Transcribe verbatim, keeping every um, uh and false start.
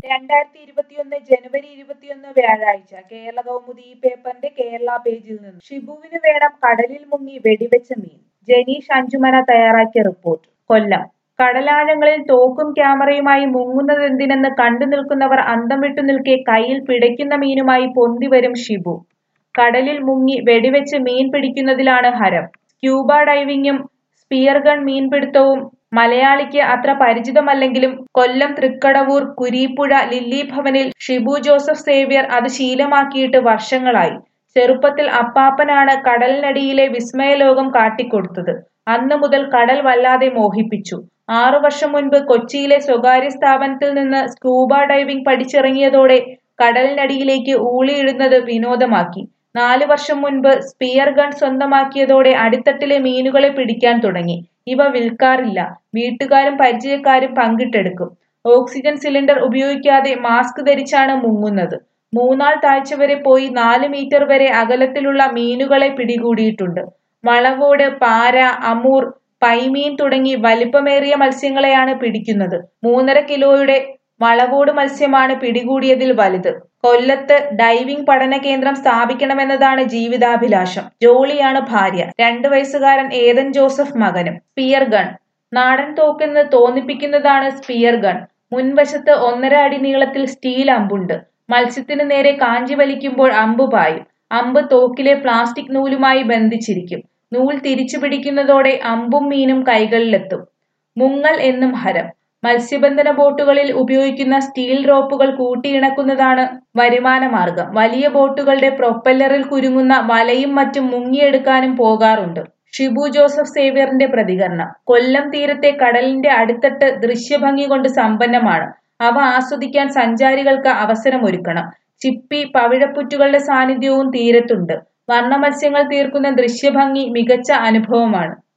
രണ്ടായിരത്തി ഇരുപത്തിയൊന്ന് ജനുവരി ഇരുപത്തിയൊന്ന് വ്യാഴാഴ്ച കേരള കൗമുദി ഈ പേപ്പറിന്റെ കേരള പേജിൽ നിന്ന് ഷിബുവിന് വേണം കടലിൽ മുങ്ങി വെടിവെച്ച മീൻ. ജനീഷ് അഞ്ചുമന തയ്യാറാക്കിയ റിപ്പോർട്ട്. കൊല്ലം കടലാഴങ്ങളിൽ തോക്കും ക്യാമറയുമായി മുങ്ങുന്നതെന്തിനെന്ന് കണ്ടു നിൽക്കുന്നവർ അന്തം വിട്ടു നിൽക്കെ കയ്യിൽ പിടയ്ക്കുന്ന മീനുമായി പൊന്തി വരും ഷിബു. കടലിൽ മുങ്ങി വെടിവെച്ച് മീൻ പിടിക്കുന്നതിലാണ് ഹരം. സ്ക്യൂബ ഡൈവിംഗും സ്പിയർ ഗൺ മീൻപിടുത്തവും മലയാളിക്ക് അത്ര പരിചിതമല്ലെങ്കിലും കൊല്ലം തൃക്കടവൂർ കുരീപ്പുഴ ലില്ലി ഭവനിൽ ഷിബു ജോസഫ് സേവ്യർ അത് ശീലമാക്കിയിട്ട് വർഷങ്ങളായി. ചെറുപ്പത്തിൽ അപ്പാപ്പനാണ് കടലിനടിയിലെ വിസ്മയലോകം കാട്ടിക്കൊടുത്തത്. അന്നു മുതൽ കടൽ വല്ലാതെ മോഹിപ്പിച്ചു. ആറു വർഷം മുൻപ് കൊച്ചിയിലെ സ്വകാര്യ സ്ഥാപനത്തിൽ നിന്ന് സ്കൂബ ഡൈവിംഗ് പഠിച്ചിറങ്ങിയതോടെ കടലിനടിയിലേക്ക് ഊളിയിടുന്നത് വിനോദമാക്കി. നാലു വർഷം മുൻപ് സ്പിയർ ഗൺ സ്വന്തമാക്കിയതോടെ അടിത്തട്ടിലെ മീനുകളെ പിടിക്കാൻ തുടങ്ങി. ഇവ വിൽക്കാറില്ല, വീട്ടുകാരും പരിചയക്കാരും പങ്കിട്ടെടുക്കും. ഓക്സിജൻ സിലിണ്ടർ ഉപയോഗിക്കാതെ മാസ്ക് ധരിച്ചാണ് മുങ്ങുന്നത്. മൂന്നാൾ താഴ്ച വരെ പോയി നാല് മീറ്റർ വരെ അകലത്തിലുള്ള മീനുകളെ പിടികൂടിയിട്ടുണ്ട്. വളവോട്, പാര, അമൂർ, പൈമീൻ തുടങ്ങി വലിപ്പമേറിയ മത്സ്യങ്ങളെയാണ് പിടിക്കുന്നത്. മൂന്നര കിലോയുടെ വളവോട് മത്സ്യമാണ് പിടികൂടിയതിൽ വലുത്. കൊല്ലത്ത് ഡൈവിംഗ് പഠന കേന്ദ്രം സ്ഥാപിക്കണമെന്നതാണ് ജീവിതാഭിലാഷം. ജോളിയാണ് ഭാര്യ. രണ്ടു വയസ്സുകാരൻ ഏതൻ ജോസഫ് മകനും. സ്പിയർ ഗൺ നാടൻ തോക്കെന്ന് തോന്നിപ്പിക്കുന്നതാണ് സ്പിയർ ഗൺ. മുൻവശത്ത് ഒന്നര അടി നീളത്തിൽ സ്റ്റീൽ അമ്പുണ്ട്. മത്സ്യത്തിന് നേരെ കാഞ്ചി വലിക്കുമ്പോൾ അമ്പ് പായും. അമ്പ് തോക്കിലെ പ്ലാസ്റ്റിക് നൂലുമായി ബന്ധിച്ചിരിക്കും. നൂൽ തിരിച്ചു പിടിക്കുന്നതോടെ അമ്പും മീനും കൈകളിലെത്തും. മുങ്ങൽ എന്നും ഹരം. മത്സ്യബന്ധന ബോട്ടുകളിൽ ഉപയോഗിക്കുന്ന സ്റ്റീൽ റോപ്പുകൾ കൂട്ടിയിണക്കുന്നതാണ് വരുമാന മാർഗം. വലിയ ബോട്ടുകളുടെ പ്രൊപ്പല്ലറിൽ കുരുങ്ങുന്ന വലയും മറ്റും മുങ്ങിയെടുക്കാനും പോകാറുണ്ട്. ഷിബു ജോസഫ് സേവ്യറിന്റെ പ്രതികരണം. കൊല്ലം തീരത്തെ കടലിന്റെ അടിത്തട്ട് ദൃശ്യഭംഗി കൊണ്ട് സമ്പന്നമാണ്. അവ ആസ്വദിക്കാൻ സഞ്ചാരികൾക്ക് അവസരമൊരുക്കണം. ചിപ്പി, പവിഴപ്പുറ്റുകളുടെ സാന്നിധ്യവും തീരത്തുണ്ട്. വർണ്ണ മത്സ്യങ്ങൾ തീർക്കുന്ന ദൃശ്യഭംഗി മികച്ച അനുഭവമാണ്.